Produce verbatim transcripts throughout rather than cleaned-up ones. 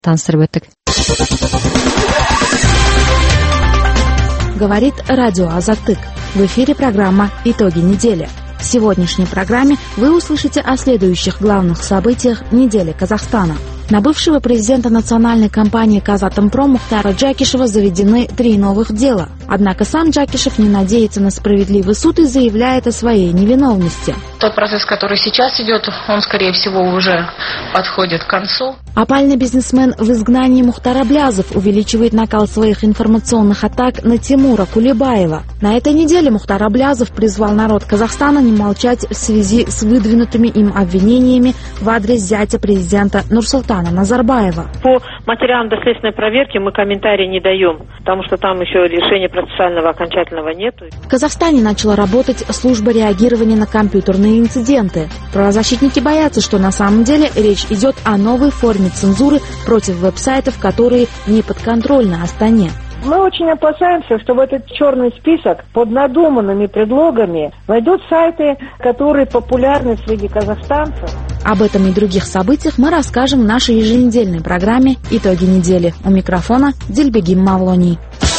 таныстырып Говорит радио Азаттык. В эфире программа «Итоги недели». В сегодняшней программе вы услышите о следующих главных событиях недели Казахстана. На бывшего президента национальной компании «Казатомпром» Мухтара Джакишева заведены три новых дела. Однако сам Джакишев не надеется на справедливый суд и заявляет о своей невиновности. Тот процесс, который сейчас идет, он, скорее всего, уже подходит к концу. Опальный бизнесмен в изгнании Мухтар Аблязов увеличивает накал своих информационных атак на Тимура Кулебаева. На этой неделе Мухтар Аблязов призвал народ Казахстана не молчать в связи с выдвинутыми им обвинениями в адрес зятя президента Нурсултана Назарбаева. По материалам доследственной проверки мы комментарии не даем, потому что там еще решения процессуального окончательного нет. В Казахстане начала работать служба реагирования на компьютерные инциденты. Правозащитники боятся, что на самом деле речь идет о новой форме цензуры против веб-сайтов, которые не подконтрольны Астане. Мы очень опасаемся, что в этот черный список под надуманными предлогами войдут сайты, которые популярны среди казахстанцев. Об этом и других событиях мы расскажем в нашей еженедельной программе «Итоги недели». У микрофона Дильбегим Мавлони.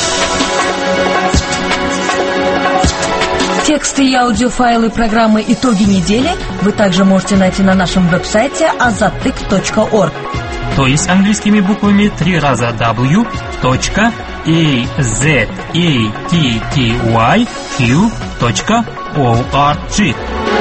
Тексты и аудиофайлы программы «Итоги недели» вы также можете найти на нашем веб-сайте азаттык точка орг. То есть английскими буквами три раза w точка azatty точка org.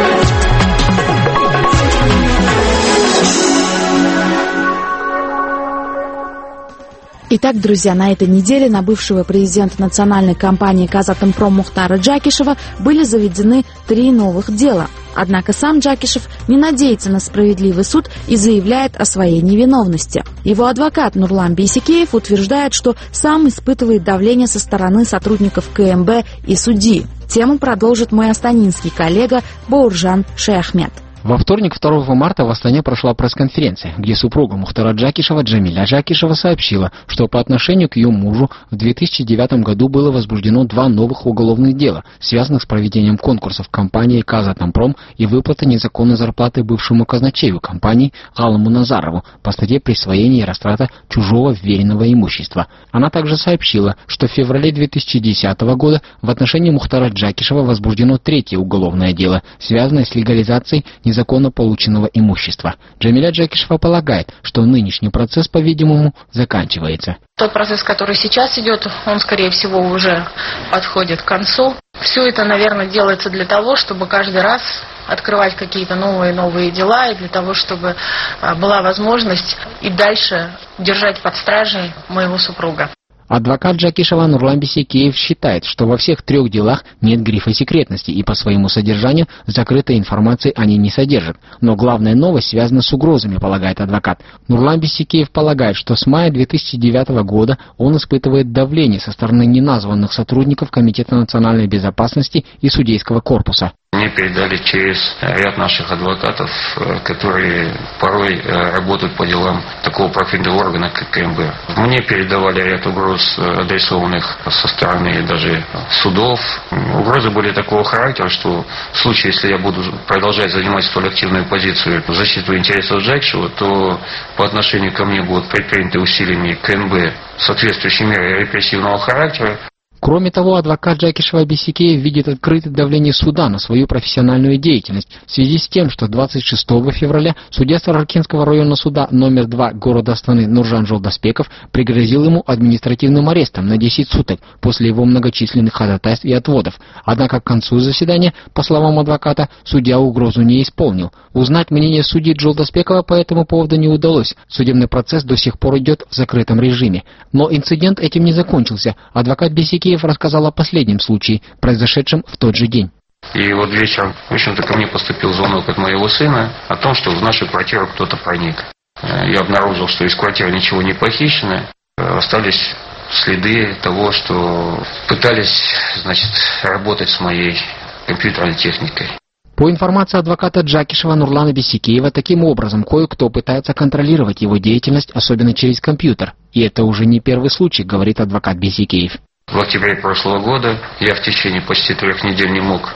Итак, друзья, на этой неделе на бывшего президента национальной компании «Казатомпром» Мухтара Джакишева были заведены три новых дела. Однако сам Джакишев не надеется на справедливый суд и заявляет о своей невиновности. Его адвокат Нурлан Бейсекеев утверждает, что сам испытывает давление со стороны сотрудников КМБ и судьи. Тему продолжит мой астанинский коллега Бауржан Шейахмед. Во вторник, второго марта, в Астане прошла пресс-конференция, где супруга Мухтара Джакишева Джамиля Джакишева сообщила, что по отношению к ее мужу в две тысячи девятом году было возбуждено два новых уголовных дела, связанных с проведением конкурсов компании «Казатомпром» и выплатой незаконной зарплаты бывшему казначею компании Галаму Назарову по статье присвоения и растрата чужого вверенного имущества. Она также сообщила, что в феврале две тысячи десятого года в отношении Мухтара Джакишева возбуждено третье уголовное дело, связанное с легализацией незаконно полученного имущества. Джамиля Джакишева полагает, что нынешний процесс, по-видимому, заканчивается. Тот процесс, который сейчас идет, он, скорее всего, уже подходит к концу. Все это, наверное, делается для того, чтобы каждый раз открывать какие-то новые новые дела, и для того, чтобы была возможность и дальше держать под стражей моего супруга. Адвокат Джакишева Нурлан Бейсекеев считает, что во всех трех делах нет грифа секретности и по своему содержанию закрытой информации они не содержат. Но главная новость связана с угрозами, полагает адвокат. Нурлан Бейсекеев полагает, что с мая две тысячи девятого года он испытывает давление со стороны неназванных сотрудников Комитета национальной безопасности и судейского корпуса. Мне передали через ряд наших адвокатов, которые порой работают по делам такого профильного органа, как КМБ. Мне передавали ряд угроз, адресованных со стороны даже судов. Угрозы были такого характера, что в случае, если я буду продолжать занимать столь активную позицию в защиту интересов Джакишева, то по отношению ко мне будут предприняты усилиями КМБ соответствующие меры репрессивного характера. Кроме того, адвокат Джакишева Бейсекеев видит открытое давление суда на свою профессиональную деятельность в связи с тем, что двадцать шестого февраля судья Саракинского районного суда номер два города Астаны Нуржан Жолдасбеков пригрозил ему административным арестом на десять суток после его многочисленных ходатайств и отводов. Однако к концу заседания, по словам адвоката, судья угрозу не исполнил. Узнать мнение судьи Жолдасбекова по этому поводу не удалось. Судебный процесс до сих пор идет в закрытом режиме. Но инцидент этим не закончился. Адвокат Бейсекеев рассказал о последнем случае, произошедшем в тот же день. И вот вечером, в общем-то, ко мне поступил звонок от моего сына о том, что в нашу квартиру кто-то проник. Я обнаружил, что из квартиры ничего не похищено. Остались следы того, что пытались, значит, работать с моей компьютерной техникой. По информации адвоката Джакишева Нурлана Бейсекеева, таким образом кое-кто пытается контролировать его деятельность, особенно через компьютер. И это уже не первый случай, говорит адвокат Бейсекеев. В октябре прошлого года я в течение почти трех недель не мог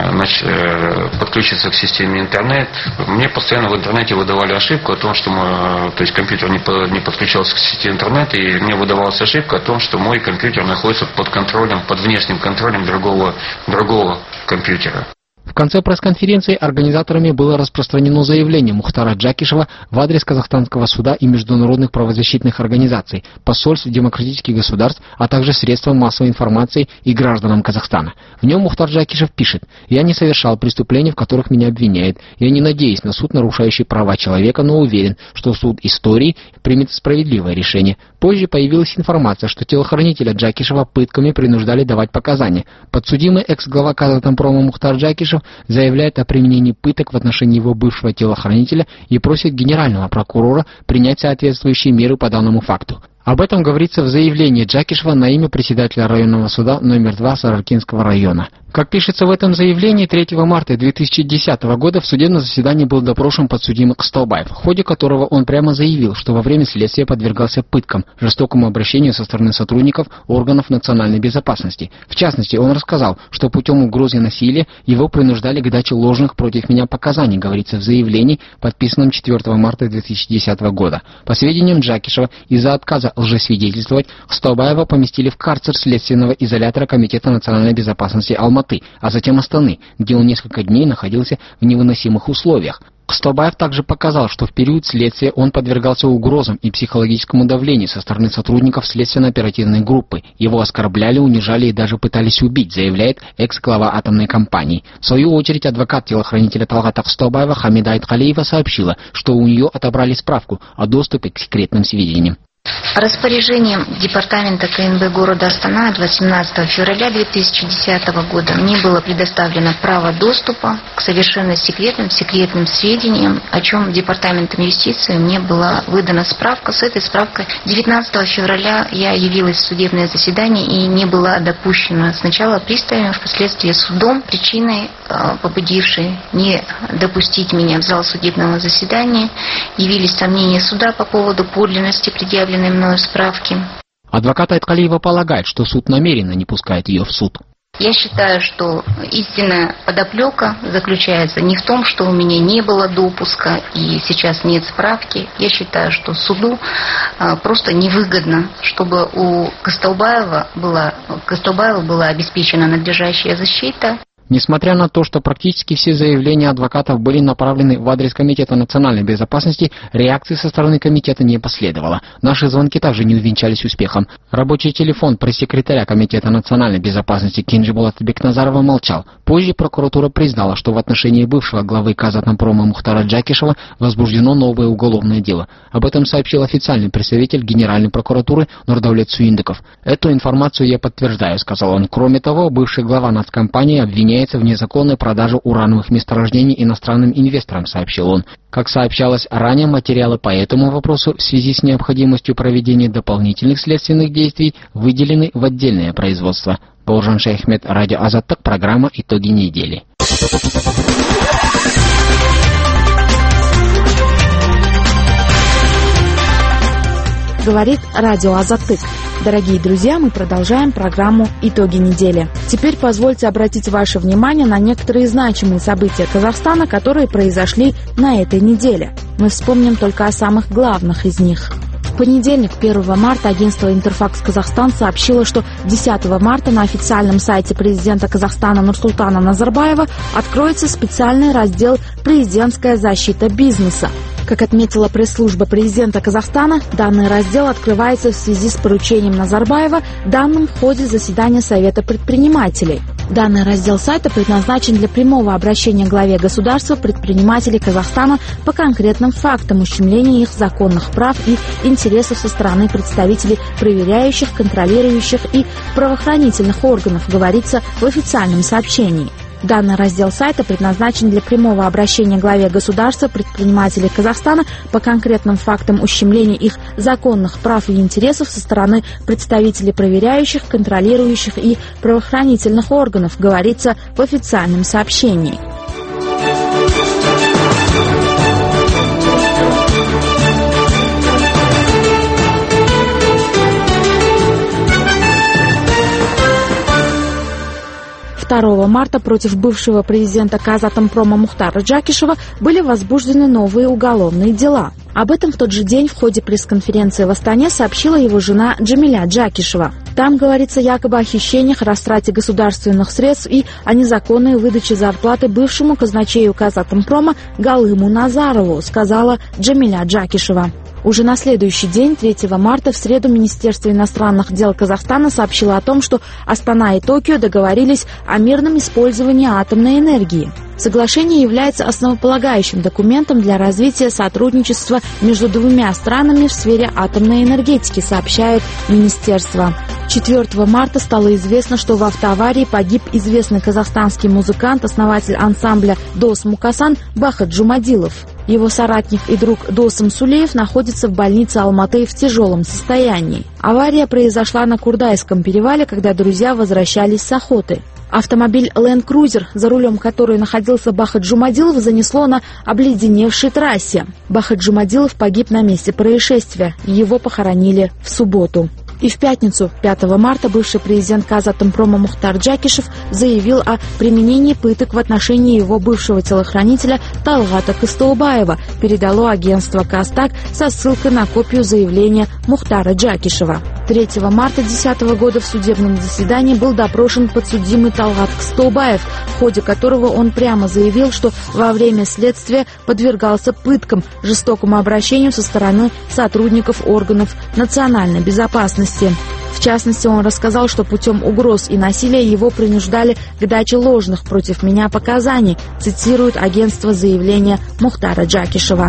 э, подключиться к системе интернет. Мне постоянно в интернете выдавали ошибку о том, что мой, то есть компьютер не, по, не подключался к сети интернет, и мне выдавалась ошибка о том, что мой компьютер находится под контролем, под внешним контролем другого, другого компьютера. В конце пресс-конференции организаторами было распространено заявление Мухтара Джакишева в адрес Казахстанского суда и международных правозащитных организаций, посольств демократических государств, а также средств массовой информации и гражданам Казахстана. В нем Мухтар Джакишев пишет: «Я не совершал преступлений, в которых меня обвиняют. Я не надеюсь на суд, нарушающий права человека, но уверен, что суд истории примет справедливое решение». Позже появилась информация, что телохранителя Джакишева пытками принуждали давать показания. Подсудимый экс-глава Казатомпрома Мухтар Джакишев заявляет о применении пыток в отношении его бывшего телохранителя и просит генерального прокурора принять соответствующие меры по данному факту. Об этом говорится в заявлении Джакишева на имя председателя районного суда номер два Саракинского района. Как пишется в этом заявлении, третьего марта две тысячи десятого года в судебном заседании был допрошен подсудимый Кыстаубаев, в ходе которого он прямо заявил, что во время следствия подвергался пыткам, жестокому обращению со стороны сотрудников органов национальной безопасности. В частности, он рассказал, что путем угрозы насилия его принуждали к даче ложных против меня показаний, говорится в заявлении, подписанном четвёртого марта две тысячи десятого года. По сведениям Джакишева, из-за отказа лжесвидетельствовать Кыстаубаева поместили в карцер следственного изолятора Комитета национальной безопасности Алматы, а затем Астаны, где он несколько дней находился в невыносимых условиях. Кыстаубаев также показал, что в период следствия он подвергался угрозам и психологическому давлению со стороны сотрудников следственно-оперативной группы. Его оскорбляли, унижали и даже пытались убить, заявляет экс-глава атомной компании. В свою очередь, адвокат телохранителя Талгата Кыстаубаева Хамида Айтхалиева сообщила, что у нее отобрали справку о доступе к секретным сведениям. Распоряжением департамента КНБ города Астана от восемнадцатого февраля две тысячи десятого года мне было предоставлено право доступа к совершенно секретным, секретным сведениям, о чем департаментом юстиции мне была выдана справка. С этой справкой девятнадцатого февраля я явилась в судебное заседание и не была допущена сначала приставами, впоследствии судом. Причиной, побудившей не допустить меня в зал судебного заседания, явились сомнения суда по поводу подлинности предъявленной мною справки. Адвокат Айткалиева полагает, что суд намеренно не пускает ее в суд. Я считаю, что истинная подоплека заключается не в том, что у меня не было допуска и сейчас нет справки. Я считаю, что суду а, просто невыгодно, чтобы у Кыстаубаева была, Кыстаубаева была обеспечена надлежащая защита. Несмотря на то, что практически все заявления адвокатов были направлены в адрес Комитета национальной безопасности, реакции со стороны комитета не последовало. Наши звонки также не увенчались успехом. Рабочий телефон пресс-секретаря Комитета национальной безопасности Кенжибулата Бекназарова молчал. Позже прокуратура признала, что в отношении бывшего главы Казатомпрома Мухтара Джакишева возбуждено новое уголовное дело. Об этом сообщил официальный представитель Генеральной прокуратуры Нурдаулет Суиндыков. «Эту информацию я подтверждаю», — сказал он. Кроме того, бывший глава нацкомпании обвиняет в незаконной продаже урановых месторождений иностранным инвесторам, сообщил он. Как сообщалось ранее, материалы по этому вопросу в связи с необходимостью проведения дополнительных следственных действий выделены в отдельное производство. Бауыржан Шайхмет, радио Азаттык, программа «Итоги недели». Говорит радио Азаттык. Дорогие друзья, мы продолжаем программу «Итоги недели». Теперь позвольте обратить ваше внимание на некоторые значимые события Казахстана, которые произошли на этой неделе. Мы вспомним только о самых главных из них. В понедельник, первого марта, агентство «Интерфакс Казахстан» сообщило, что десятого марта на официальном сайте президента Казахстана Нурсултана Назарбаева откроется специальный раздел «Президентская защита бизнеса». Как отметила пресс-служба президента Казахстана, данный раздел открывается в связи с поручением Назарбаева, данным в ходе заседания Совета предпринимателей. Данный раздел сайта предназначен для прямого обращения к главе государства предпринимателей Казахстана по конкретным фактам ущемления их законных прав и интересов со стороны представителей проверяющих, контролирующих и правоохранительных органов, говорится в официальном сообщении. Данный раздел сайта предназначен для прямого обращения к главе государства предпринимателей Казахстана по конкретным фактам ущемления их законных прав и интересов со стороны представителей проверяющих, контролирующих и правоохранительных органов, говорится в официальном сообщении. второго марта против бывшего президента Казатомпрома Мухтара Джакишева были возбуждены новые уголовные дела. Об этом в тот же день в ходе пресс-конференции в Астане сообщила его жена Джамиля Джакишева. Там говорится якобы о хищениях, растрате государственных средств и о незаконной выдаче зарплаты бывшему казначею Казатомпрома Галыму Назарову, сказала Джамиля Джакишева. Уже на следующий день, третьего марта, в среду, Министерство иностранных дел Казахстана сообщило о том, что Астана и Токио договорились о мирном использовании атомной энергии. Соглашение является основополагающим документом для развития сотрудничества между двумя странами в сфере атомной энергетики, сообщает министерство. четвёртого марта стало известно, что в автоаварии погиб известный казахстанский музыкант, основатель ансамбля «Дос Мукасан» Бахыт Джумадилов. Его соратник и друг Досым Сулеев находится в больнице Алматы в тяжелом состоянии. Авария произошла на Курдайском перевале, когда друзья возвращались с охоты. Автомобиль Land Cruiser, за рулем которой находился Бахыт Джумадилов, занесло на обледеневшей трассе. Бахыт Джумадилов погиб на месте происшествия. Его похоронили в субботу. И в пятницу, пятого марта, бывший президент Казатомпрома Мухтар Джакишев заявил о применении пыток в отношении его бывшего телохранителя Талгата Кыстылбаева, передало агентство Кастак со ссылкой на копию заявления Мухтара Джакишева. третьего марта две тысячи десятого года в судебном заседании был допрошен подсудимый Талгат Кыстылбаев, в ходе которого он прямо заявил, что во время следствия подвергался пыткам, жестокому обращению со стороны сотрудников органов национальной безопасности. В частности, он рассказал, что путем угроз и насилия его принуждали к даче ложных против меня показаний, цитирует агентство заявления Мухтара Джакишева.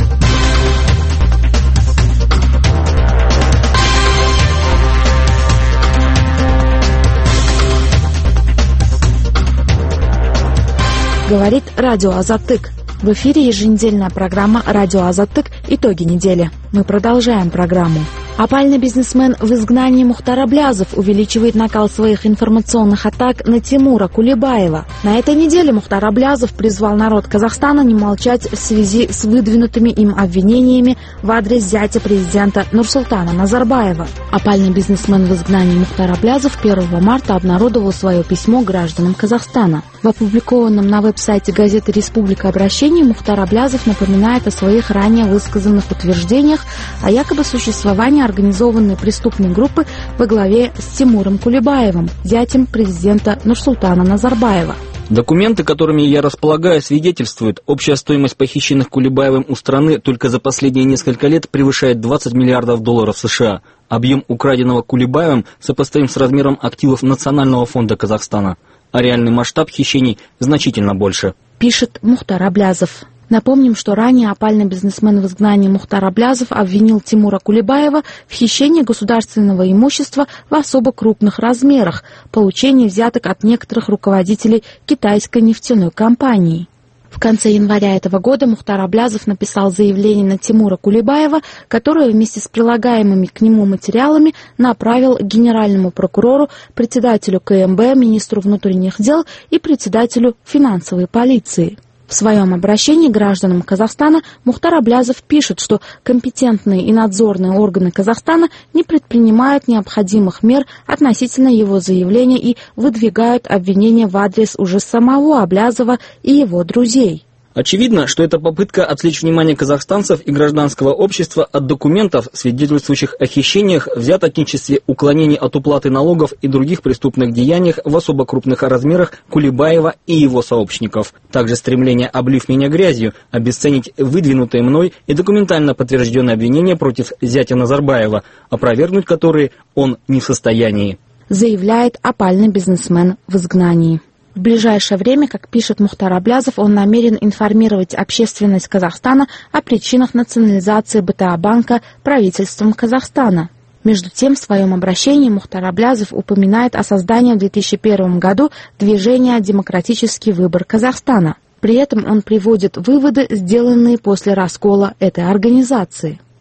Говорит радио Азаттык. В эфире еженедельная программа «Радио Азаттык. Итоги недели». Мы продолжаем программу. Опальный бизнесмен в изгнании Мухтар Аблязов увеличивает накал своих информационных атак на Тимура Кулебаева. На этой неделе Мухтар Аблязов призвал народ Казахстана не молчать в связи с выдвинутыми им обвинениями в адрес зятя президента Нурсултана Назарбаева. Опальный бизнесмен в изгнании Мухтар Аблязов первого марта обнародовал свое письмо гражданам Казахстана. В опубликованном на веб-сайте газеты «Республика» обращении Мухтар Аблязов напоминает о своих ранее высказанных утверждениях о якобы существовании организованной преступной группы во главе с Тимуром Кулебаевым, зятем президента Нурсултана Назарбаева. Документы, которыми я располагаю, свидетельствуют, общая стоимость похищенных Кулебаевым у страны только за последние несколько лет превышает двадцать миллиардов долларов США. Объем украденного Кулебаевым сопоставим с размером активов Национального фонда Казахстана, а реальный масштаб хищений значительно больше. Пишет Мухтар Аблязов. Напомним, что ранее опальный бизнесмен в изгнании Мухтар Аблязов обвинил Тимура Кулебаева в хищении государственного имущества в особо крупных размерах, получении взяток от некоторых руководителей китайской нефтяной компании. В конце января этого года Мухтар Аблязов написал заявление на Тимура Кулебаева, которое вместе с прилагаемыми к нему материалами направил генеральному прокурору, председателю КМБ, министру внутренних дел и председателю финансовой полиции. В своем обращении к гражданам Казахстана Мухтар Аблязов пишет, что компетентные и надзорные органы Казахстана не предпринимают необходимых мер относительно его заявления и выдвигают обвинения в адрес уже самого Аблязова и его друзей. Очевидно, что это попытка отвлечь внимание казахстанцев и гражданского общества от документов, свидетельствующих о хищениях, взяточничестве, уклонении от уплаты налогов и других преступных деяниях в особо крупных размерах Кулебаева и его сообщников. Также стремление, облив меня грязью, обесценить выдвинутые мной и документально подтвержденные обвинения против зятя Назарбаева, опровергнуть которые он не в состоянии. Заявляет опальный бизнесмен в изгнании. В ближайшее время, как пишет Мухтар Аблязов, он намерен информировать общественность Казахстана о причинах национализации БТА-банка правительством Казахстана. Между тем, в своем обращении Мухтар Аблязов упоминает о создании в две тысячи первом году движения «Демократический выбор Казахстана». При этом он приводит выводы, сделанные после раскола этой организации.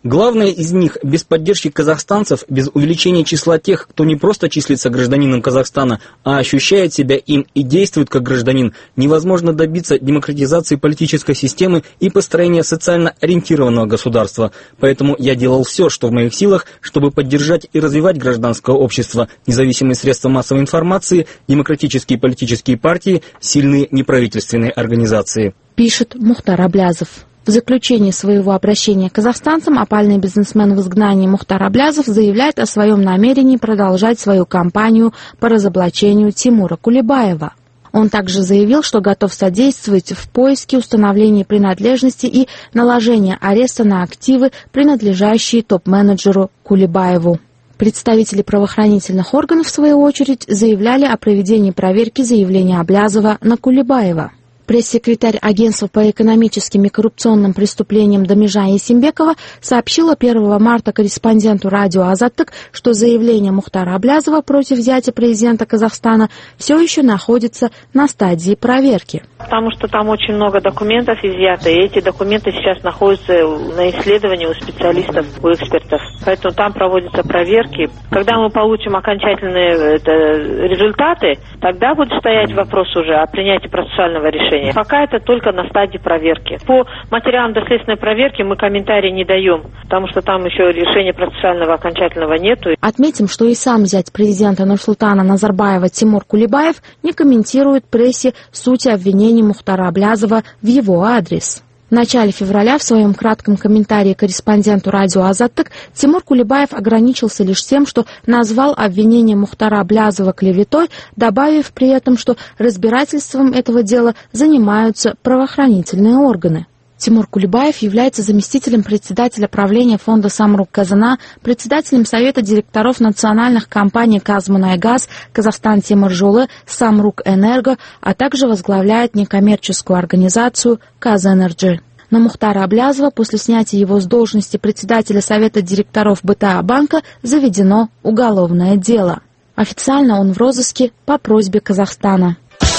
Главное из них – без поддержки казахстанцев, без увеличения числа тех, кто не просто числится гражданином Казахстана, а ощущает себя им и действует как гражданин, невозможно добиться демократизации политической системы и построения социально ориентированного государства. Поэтому я делал все, что в моих силах, чтобы поддержать и развивать гражданское общество, независимые средства массовой информации, демократические политические партии, сильные неправительственные организации. Пишет Мухтар Аблязов. В заключении своего обращения к казахстанцам опальный бизнесмен в изгнании Мухтар Аблязов заявляет о своем намерении продолжать свою кампанию по разоблачению Тимура Кулебаева. Он также заявил, что готов содействовать в поиске, установлении принадлежности и наложении ареста на активы, принадлежащие топ-менеджеру Кулебаеву. Представители правоохранительных органов, в свою очередь, заявляли о проведении проверки заявления Аблязова на Кулебаева. Пресс-секретарь агентства по экономическим и коррупционным преступлениям Дамижа Есимбекова сообщила первого марта корреспонденту радио «Азаттык», что заявление Мухтара Аблязова против зятя президента Казахстана все еще находится на стадии проверки. Потому что там очень много документов изъято, и эти документы сейчас находятся на исследовании у специалистов, у экспертов. Поэтому там проводятся проверки. Когда мы получим окончательные это, результаты, тогда будет стоять вопрос уже о принятии процессуального решения. Пока это только на стадии проверки. По материалам доследственной проверки мы комментарии не даем, потому что там еще решения процессуального окончательного нету. Отметим, что и сам зять президента Нурсултана Назарбаева Тимур Кулебаев не комментирует прессе сути обвинений Мухтара Аблязова в его адрес. В начале февраля в своем кратком комментарии корреспонденту радио «Азаттык» Тимур Кулебаев ограничился лишь тем, что назвал обвинение Мухтара Аблязова клеветой, добавив при этом, что разбирательством этого дела занимаются правоохранительные органы. Тимур Кулебаев является заместителем председателя правления фонда «Самрук-Казана», председателем совета директоров национальных компаний «Казмунайгаз», «Казахстан-Темиржолы», «Самрук-Энерго», а также возглавляет некоммерческую организацию «Казэнерджи». На Мухтара Аблязова после снятия его с должности председателя совета директоров БТА банка заведено уголовное дело. Официально он в розыске по просьбе Казахстана.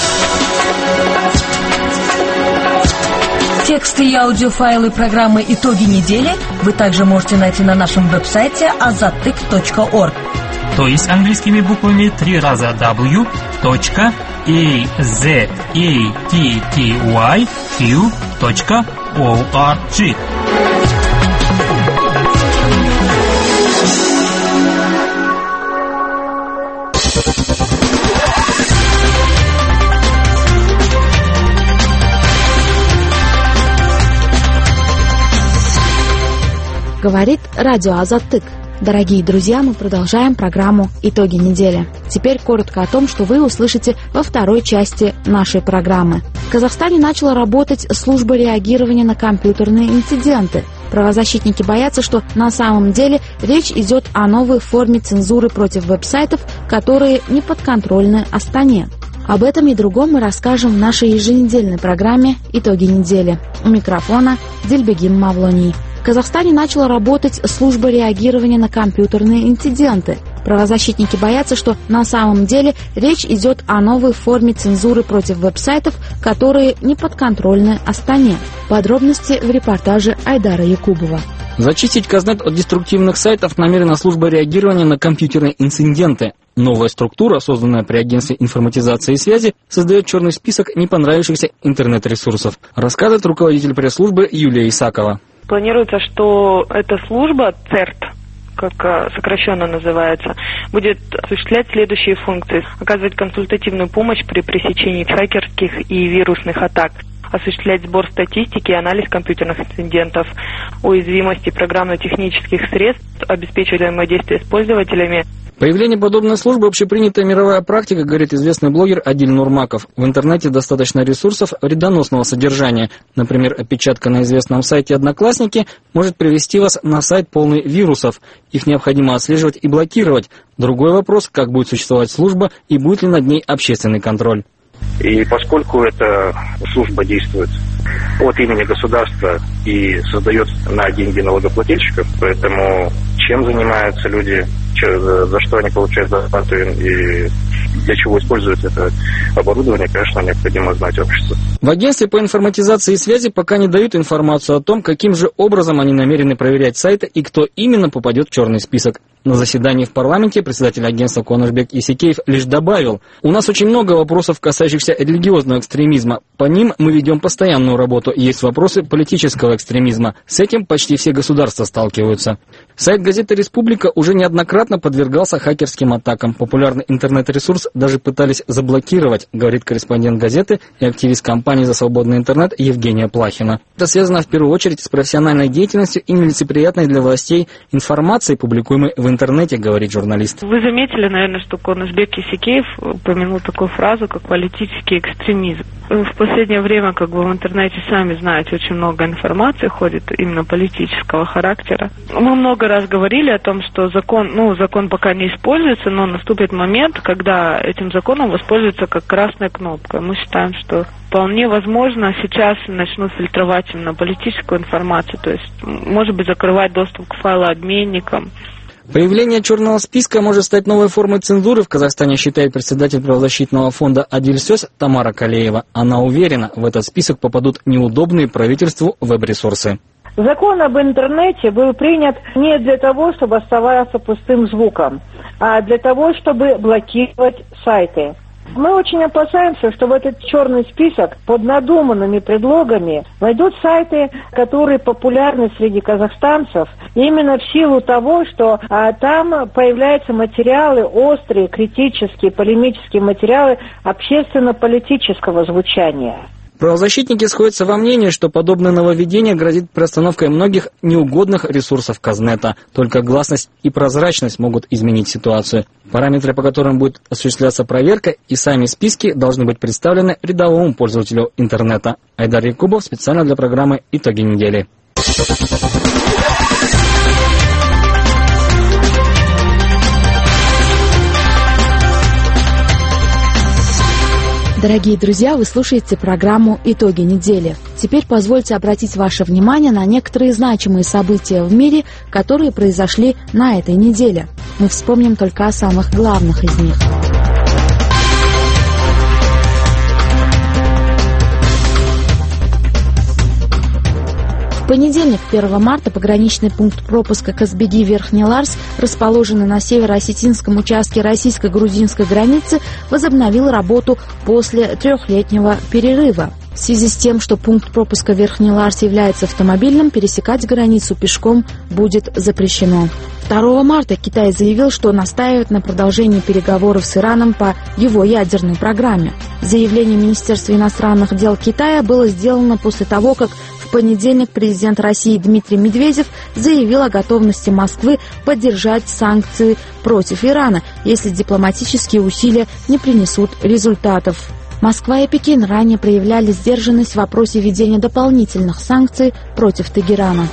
Тексты и аудиофайлы программы «Итоги недели» вы также можете найти на нашем веб-сайте азаттык точка орг. То есть английскими буквами три раза w точка azatty точка org. Говорит радио «Азаттык». Дорогие друзья, мы продолжаем программу «Итоги недели». Теперь коротко о том, что вы услышите во второй части нашей программы. В Казахстане начала работать служба реагирования на компьютерные инциденты. Правозащитники боятся, что на самом деле речь идет о новой форме цензуры против веб-сайтов, которые не подконтрольны Астане. Об этом и другом мы расскажем в нашей еженедельной программе «Итоги недели». У микрофона Дильбегим Мавлоний. В Казахстане начала работать служба реагирования на компьютерные инциденты. Правозащитники боятся, что на самом деле речь идет о новой форме цензуры против веб-сайтов, которые не подконтрольны Астане. Подробности в репортаже Айдара Якубова. Зачистить Казнет от деструктивных сайтов намерена служба реагирования на компьютерные инциденты. Новая структура, созданная при агентстве информатизации и связи, создает черный список не понравившихся интернет-ресурсов, рассказывает руководитель пресс-службы Юлия Исакова. Планируется, что эта служба, ЦЕРТ, как сокращенно называется, будет осуществлять следующие функции. Оказывать консультативную помощь при пресечении хакерских и вирусных атак, осуществлять сбор статистики и анализ компьютерных инцидентов, уязвимости программно-технических средств, обеспечивать взаимодействие с пользователями. Появление подобной службы – общепринятая мировая практика, говорит известный блогер Адиль Нурмаков. В интернете достаточно ресурсов вредоносного содержания. Например, опечатка на известном сайте «Одноклассники» может привести вас на сайт полный вирусов. Их необходимо отслеживать и блокировать. Другой вопрос – как будет существовать служба и будет ли над ней общественный контроль. И поскольку эта служба действует от имени государства и создает на деньги налогоплательщиков, поэтому чем занимаются люди, за что они получают зарплату и для чего используется это оборудование, конечно, необходимо знать обществу. В агентстве по информатизации и связи пока не дают информацию о том, каким же образом они намерены проверять сайты и кто именно попадет в черный список. На заседании в парламенте председатель агентства Куанышбек Исекеев лишь добавил: «У нас очень много вопросов, касающихся религиозного экстремизма. По ним мы ведем постоянную работу. Есть вопросы политического экстремизма. С этим почти все государства сталкиваются». Сайт газеты «Республика» уже неоднократно подвергался хакерским атакам. Популярный интернет-ресурс даже пытались заблокировать, говорит корреспондент газеты и активист кампании «За свободный интернет» Евгения Плахина. Это связано в первую очередь с профессиональной деятельностью и нелицеприятной для властей информацией, публикуемой в интернете, говорит журналист. Вы заметили, наверное, что Куанышбек Исекеев упомянул такую фразу, как политический экстремизм. В последнее время, как бы в интернете, сами знаете, очень много информации ходит именно политического характера. Мы много раз говорили о том, что закон, ну, закон пока не используется, но наступит момент, когда этим законом воспользуются как красной кнопкой. Мы считаем, что вполне возможно сейчас начнут фильтровать именно политическую информацию, то есть, может быть, закрывать доступ к файлообменникам. Появление черного списка может стать новой формой цензуры в Казахстане, считает председатель правозащитного фонда «Адильсёс» Тамара Калеева. Она уверена, в этот список попадут неудобные правительству веб-ресурсы. Закон об интернете был принят не для того, чтобы оставаться пустым звуком, а для того, чтобы блокировать сайты. Мы очень опасаемся, что в этот черный список под надуманными предлогами войдут сайты, которые популярны среди казахстанцев, именно в силу того, что а, там появляются материалы острые, критические, полемические материалы общественно-политического звучания. Правозащитники сходятся во мнении, что подобное нововведение грозит приостановкой многих неугодных ресурсов Казнета. Только гласность и прозрачность могут изменить ситуацию. Параметры, по которым будет осуществляться проверка, и сами списки должны быть представлены рядовому пользователю интернета. Айдар Якубов специально для программы «Итоги недели». Дорогие друзья, вы слушаете программу «Итоги недели». Теперь позвольте обратить ваше внимание на некоторые значимые события в мире, которые произошли на этой неделе. Мы вспомним только о самых главных из них. В понедельник, первого марта, пограничный пункт пропуска Казбеги-Верхний Ларс, расположенный на северо-осетинском участке российско-грузинской границы, возобновил работу после трехлетнего перерыва. В связи с тем, что пункт пропуска Верхний Ларс является автомобильным, пересекать границу пешком будет запрещено. второго марта Китай заявил, что настаивает на продолжении переговоров с Ираном по его ядерной программе. Заявление Министерства иностранных дел Китая было сделано после того, как в понедельник президент России Дмитрий Медведев заявил о готовности Москвы поддержать санкции против Ирана, если дипломатические усилия не принесут результатов. Москва и Пекин ранее проявляли сдержанность в вопросе введения дополнительных санкций против Тегерана.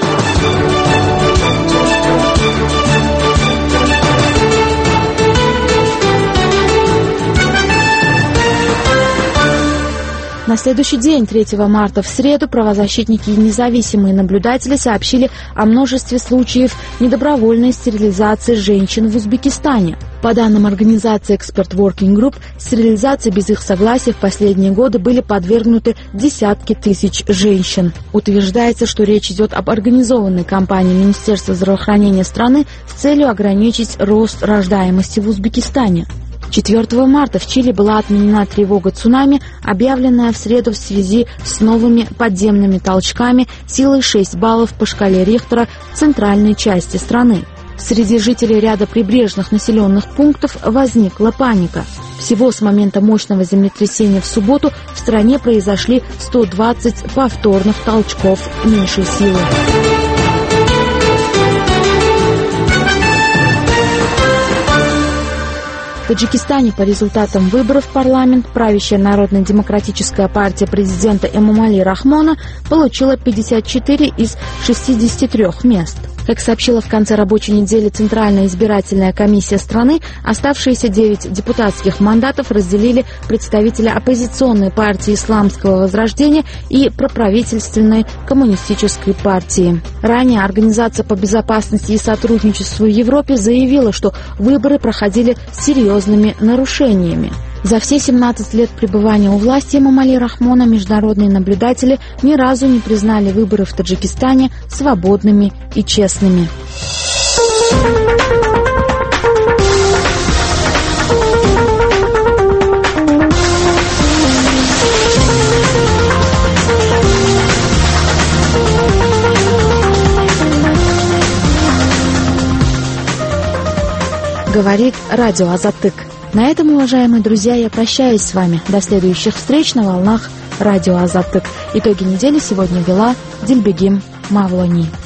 На следующий день, третьего марта, в среду, правозащитники и независимые наблюдатели сообщили о множестве случаев недобровольной стерилизации женщин в Узбекистане. По данным организации Expert Working Group, стерилизации без их согласия в последние годы были подвергнуты десятки тысяч женщин. Утверждается, что речь идет об организованной кампании Министерства здравоохранения страны с целью ограничить рост рождаемости в Узбекистане. четвертого марта в Чили была отменена тревога цунами, объявленная в среду в связи с новыми подземными толчками силой шесть баллов по шкале Рихтера в центральной части страны. Среди жителей ряда прибрежных населенных пунктов возникла паника. Всего с момента мощного землетрясения в субботу в стране произошли сто двадцать повторных толчков меньшей силы. В Таджикистане по результатам выборов в парламент правящая Народно-демократическая партия президента Эмомали Рахмона получила пятьдесят четыре из шестидесяти трёх мест. Как сообщила в конце рабочей недели Центральная избирательная комиссия страны, оставшиеся девять депутатских мандатов разделили представители оппозиционной партии Исламского возрождения и проправительственной коммунистической партии. Ранее Организация по безопасности и сотрудничеству в Европе заявила, что выборы проходили с серьезными серьезными нарушениями. За все семнадцать лет пребывания у власти Эмомали Рахмона международные наблюдатели ни разу не признали выборы в Таджикистане свободными и честными. Говорит радио Азаттык. На этом, уважаемые друзья, я прощаюсь с вами. До следующих встреч на волнах радио Азаттык. Итоги недели сегодня вела Дильбегим Мавлони.